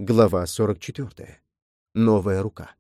Глава 44. Новая рука.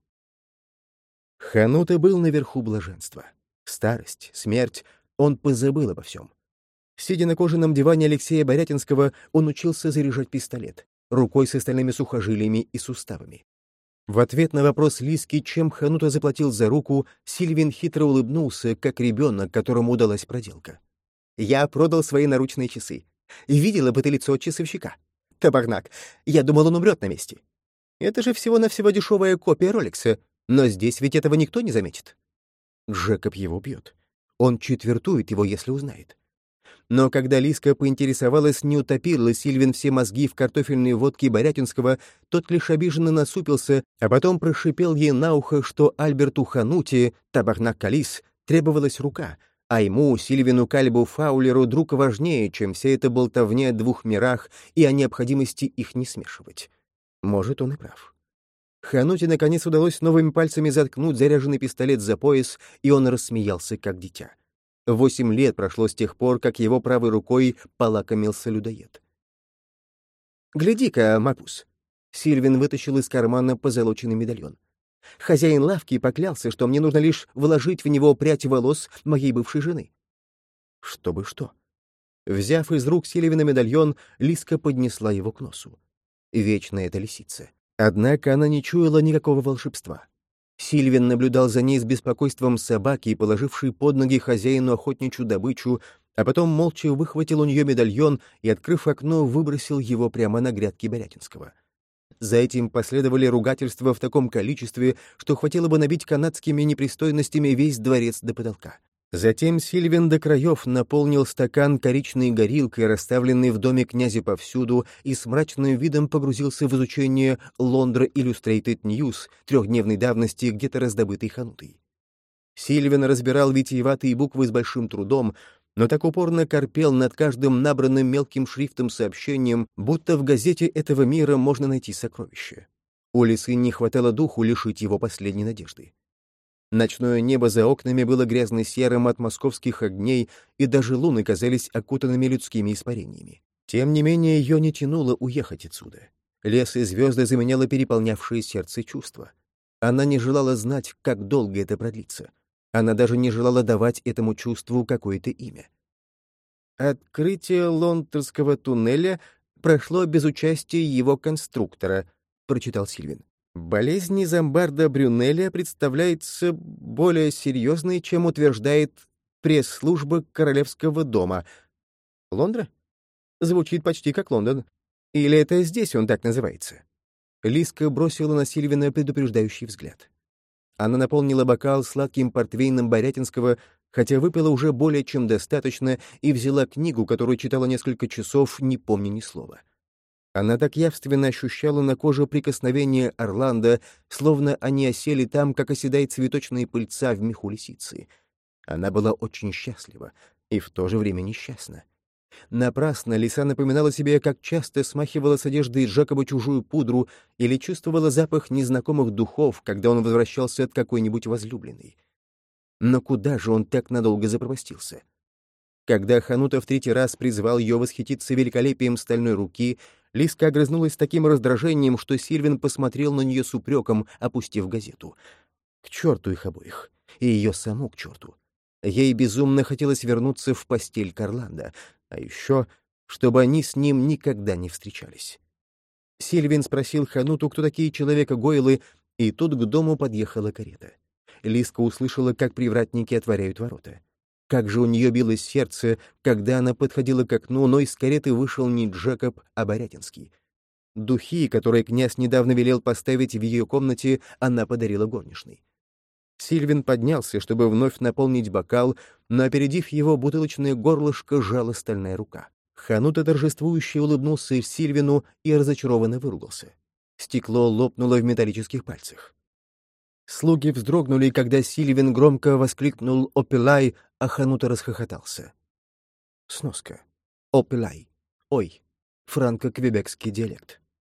Ханута был наверху блаженства. Старость, смерть — он позабыл обо всем. Сидя на кожаном диване Алексея Борятинского, он учился заряжать пистолет, рукой с остальными сухожилиями и суставами. В ответ на вопрос Лиски, чем Ханута заплатил за руку, Сильвин хитро улыбнулся, как ребенок, которому удалась проделка. «Я продал свои наручные часы. Видела бы ты лицо часовщика. Табарнак, я думал, он умрет на месте. Это же всего-навсего дешевая копия Ролекса, но здесь ведь этого никто не заметит». Джекоб его бьет. Он четвертует его, если узнает. Но когда Лиска поинтересовалась, не утопил ли Сильвин все мозги в картофельной водке Борятинского, тот лишь обиженно насупился, а потом прошипел ей на ухо, что Альберту Хануте, табарнак Калис, требовалась рука, а ему, Сильвину Кальбу Фаулеру, друг важнее, чем вся эта болтовня о двух мирах и о необходимости их не смешивать. Может, он и прав. Хануте, наконец, удалось новыми пальцами заткнуть заряженный пистолет за пояс, и он рассмеялся, как дитя. 8 лет прошло с тех пор, как его правой рукой полакомился людоед. «Гляди-ка, Мапус!» Сильвин вытащил из кармана позолоченный медальон. «Хозяин лавки поклялся, что мне нужно лишь вложить в него прядь волос моей бывшей жены». Чтобы что? Взяв из рук Сильвина медальон, Лиска поднесла его к носу. Вечная эта лисица. Однако она не чуяла никакого волшебства. Сильвин наблюдал за ней с беспокойством собаки, положившей под ноги хозяину охотничью добычу, а потом молча выхватил у нее медальон и, открыв окно, выбросил его прямо на грядки Борятинского. За этим последовали ругательства в таком количестве, что хватило бы набить канадскими непристойностями весь дворец до потолка. Затем Сильвин до краев наполнил стакан коричной горилкой, расставленной в доме князя повсюду, и с мрачным видом погрузился в изучение Londra Illustrated News трехдневной давности, где-то раздобытой Ханутой. Сильвин разбирал витиеватые буквы с большим трудом, но так упорно корпел над каждым набранным мелким шрифтом сообщением, будто в газете этого мира можно найти сокровище. У лисы не хватало духу лишить его последней надежды. Ночное небо за окнами было грязно-серым от московских огней, и даже луны казались окутанными людскими испарениями. Тем не менее, ее не тянуло уехать отсюда. Лес и звезды заменяло переполнявшее сердце чувство. Она не желала знать, как долго это продлится. Она даже не желала давать этому чувству какое-то имя. «Открытие Лондонского туннеля прошло без участия его конструктора», — прочитал Сильвин. «Болезнь Зомбарда Брюнеля представляется более серьезной, чем утверждает пресс-служба Королевского дома. Лондра? Звучит почти как Лондон. Или это здесь он так называется?» Лиска бросила на Сильвина предупреждающий взгляд. Она наполнила бокал сладким портвейном Борятинского, хотя выпила уже более чем достаточно, и взяла книгу, которую читала несколько часов, не помня ни слова. Она так явственно ощущала на коже прикосновение Орландо, словно они осели там, как оседает цветочная пыльца в меху лисицы. Она была очень счастлива и в то же время несчастна. Напрасно лиса напоминала себе, как часто смахивала с одежды Джекоба чужую пудру или чувствовала запах незнакомых духов, когда он возвращался от какой-нибудь возлюбленной. Но куда же он так надолго запропастился? Когда Ханута в 3-й раз призвал ее восхититься великолепием стальной руки, Лиска огрызнулась с таким раздражением, что Сильвин посмотрел на нее с упреком, опустив газету. К черту их обоих. И ее саму к черту. Ей безумно хотелось вернуться в постель к Орландо, а еще, чтобы они с ним никогда не встречались. Сильвин спросил Хануту, кто такие человека-гойлы, и тут к дому подъехала карета. Лиска услышала, как привратники отворяют ворота. Как же у нее билось сердце, когда она подходила к окну, но из кареты вышел не Джекоб, а Борятинский. Духи, которые князь недавно велел поставить в ее комнате, она подарила горничной. Сильвин поднялся, чтобы вновь наполнить бокал, но, опередив его, бутылочное горлышко сжала стальная рука. Ханута торжествующе улыбнулся Сильвину и разочарованно выругался. Стекло лопнуло в металлических пальцах. Слуги вздрогнули, когда Сильвин громко воскликнул «Опелай», а Ханута расхохотался. Сноска. «Опелай». Ой. Франко-квебекский диалект.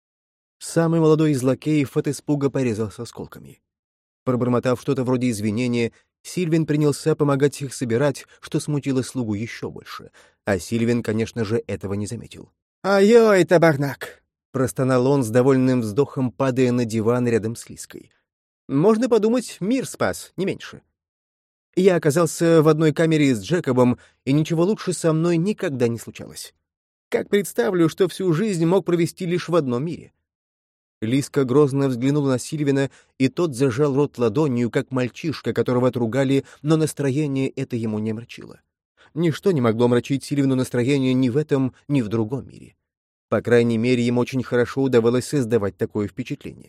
Самый молодой из лакеев от испуга порезался осколками. Пробормотав что-то вроде извинения, Сильвин принялся помогать их собирать, что смутило слугу еще больше. А Сильвин, конечно же, этого не заметил. «Ай-ой, табарнак!» — простонал он с довольным вздохом, падая на диван рядом с Лиской. «Можно подумать, мир спас, не меньше. Я оказался в одной камере с Джекобом, и ничего лучше со мной никогда не случалось. Как представлю, что всю жизнь мог провести лишь в одном мире». Лиска грозно взглянула на Сильвина, и тот зажал рот ладонью, как мальчишка, которого отругали, но настроение это ему не омрачило. Ничто не могло омрачить Сильвину настроение ни в этом, ни в другом мире. По крайней мере, ему очень хорошо удавалось создавать такое впечатление.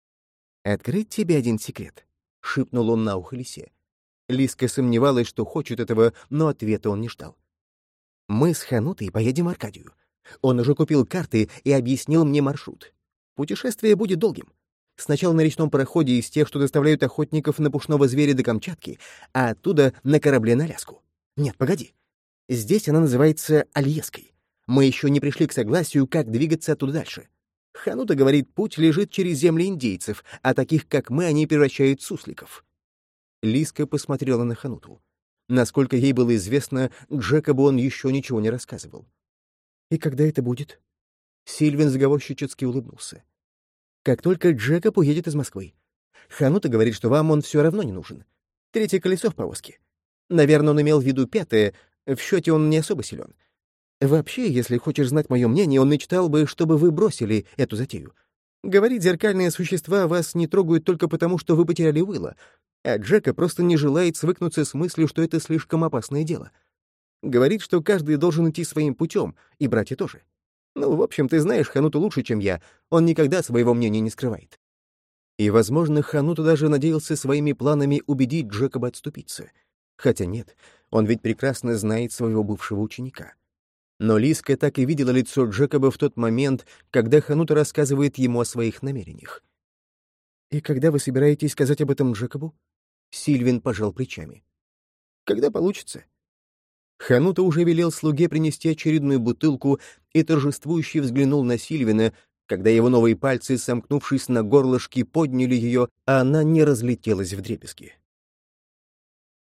«Открыть тебе один секрет?» — шепнул он на ухо Лисе. Лиска сомневалась, что хочет этого, но ответа он не ждал. «Мы с Ханутой поедем в Аркадию. Он уже купил карты и объяснил мне маршрут. Путешествие будет долгим. Сначала на речном пароходе из тех, что доставляют охотников на пушного зверя до Камчатки, а оттуда на корабле на Аляску. Нет, погоди. Здесь она называется Альеской. Мы еще не пришли к согласию, как двигаться оттуда дальше. Ханута говорит, путь лежит через земли индейцев, а таких, как мы, они превращают в сусликов». Лиска посмотрела на Хануту. Насколько ей было известно, Джекобу он еще ничего не рассказывал. «И когда это будет?» Сильвин заговорщически улыбнулся. «Как только Джекоб уедет из Москвы. Ханута говорит, что вам он все равно не нужен. Третье колесо в повозке. Наверное, он имел в виду пятое, в счете он не особо силен. Вообще, если хочешь знать мое мнение, он мечтал бы, чтобы вы бросили эту затею. Говорит, зеркальные существа вас не трогают только потому, что вы потеряли Уилла, а Джека просто не желает свыкнуться с мыслью, что это слишком опасное дело. Говорит, что каждый должен идти своим путем, и братья тоже. Ну, в общем, ты знаешь Хануту лучше, чем я, он никогда своего мнения не скрывает». И, возможно, Ханута даже надеялся своими планами убедить Джекоба отступиться. Хотя нет, он ведь прекрасно знает своего бывшего ученика. Но Лиска так и видела лицо Джекоба в тот момент, когда Ханута рассказывает ему о своих намерениях. «И когда вы собираетесь сказать об этом Джекобу?» Сильвин пожал плечами. «Когда получится». Ханута уже велел слуге принести очередную бутылку и торжествующе взглянул на Сильвина, когда его новые пальцы, сомкнувшись на горлышке, подняли ее, а она не разлетелась вдребезги.